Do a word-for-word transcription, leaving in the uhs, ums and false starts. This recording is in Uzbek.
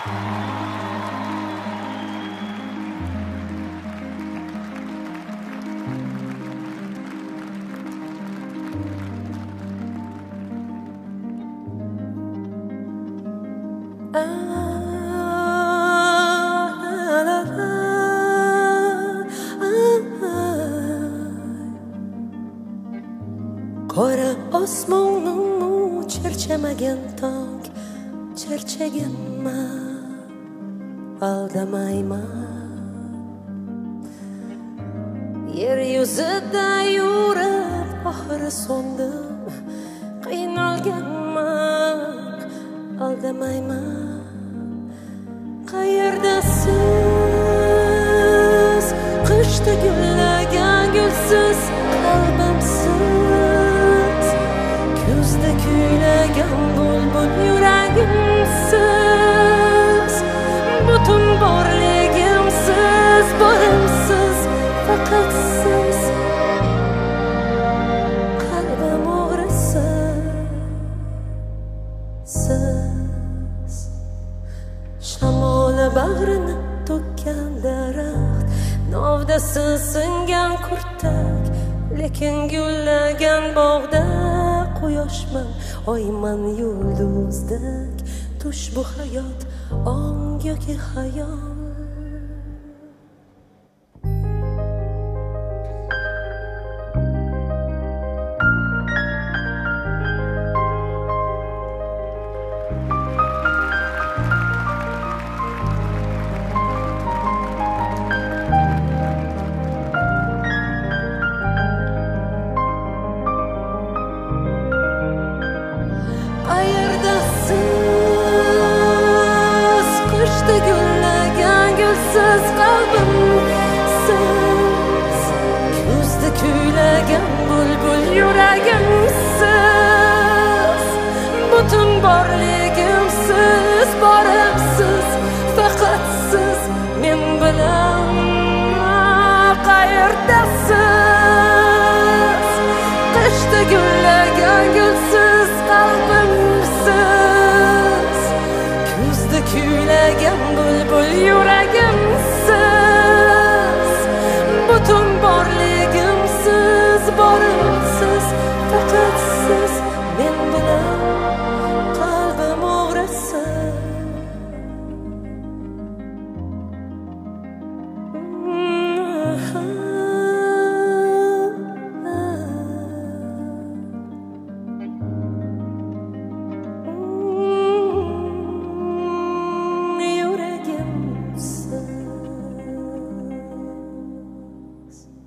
Qora osmonni cherchamagan tong cherchaganman, aldamayman. Yer yuzida yurib oxiri so'ndim, qiynalganman, aldamayman. Qayerdasiz qishda gullagan gulsiz qalbimsiz, kuzda kuylagan bulbul yuragimsiz, butun borligimsiz, borimsiz, faqat siz, qalbim o'g'risi siz. Shamoli bag'rini to'kkan daraxt, novdasi singan kurtak, lekin gullagan bog'da quyoshman, oyman, yulduzdek. Tush bu hayot, ong yoki xayol. Qayerdasiz qishda gullagan gulsiz qalbimsiz, kuzda kuylagan bulbul yuragimsiz, butun borli